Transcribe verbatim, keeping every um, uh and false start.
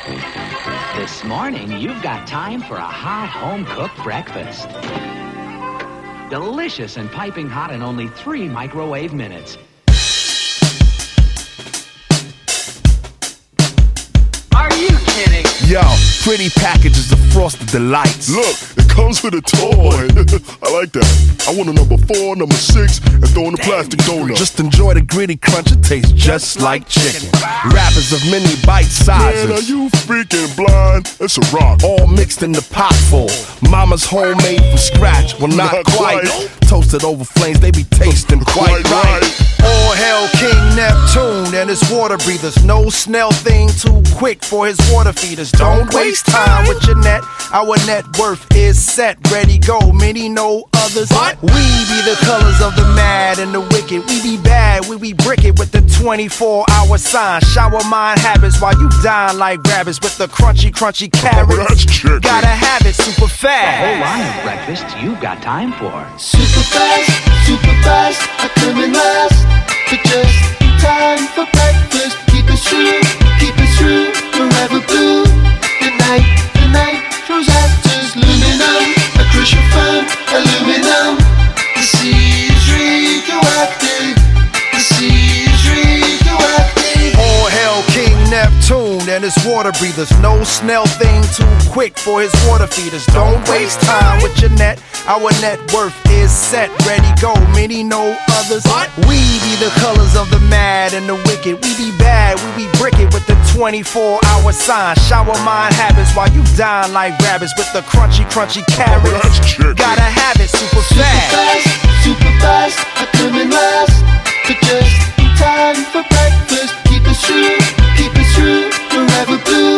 This morning, you've got time for a hot home-cooked breakfast. Delicious and piping hot in only three microwave minutes. Are you kidding? Yo, pretty packages of Frosted Delights. Look, it comes with a toy. I like that. I want a number four, number six, and throw in the plastic donut. Just enjoy the gritty crunch, it tastes just like chicken. Wrappers of mini bite sizes. Man, are you freaking blind? It's a rock. All mixed in the pot full. Mama's homemade from scratch. Well, not, Not quite. quite. Toasted over flames, they be tasting quite, Quite right. right. All hail King Neptune and his water breathers. No snail thing too quick for his water feeders. Don't waste time with your net. Our net worth is set, ready, go. Many know others. What? We be the colors of the mad and the wicked. We be bad, we be brick it with the twenty-four hour sign. Shower mind habits while you dine like rabbits with the crunchy, crunchy carrots. Oh, that's chicken. Gotta have it super A whole fast. line of breakfasts you've got time for. Super fast, super fast, I come in last, but just in time for breakfast. Keep it true, keep it true, forever blue. The night, the night throws actors, aluminum, a crucial firm, aluminum. The sea is radioactive, the sea is radioactive. All hail King Neptune and his water breathers. No snail thing too quick for his water feeders. Don't waste time with your net. Our net worth is set, ready, go. Many know others. We be the colors of the mad and the wicked. We be bad, we be brick it with the twenty-four hour sign. Shower mind habits while you dine like rabbits with the crunchy, crunchy Oh, carrots. that's chicken. Gotta have it super Super fast. fast, super fast, I come in last, but just in time for breakfast. Keep it true, keep it true, forever blue.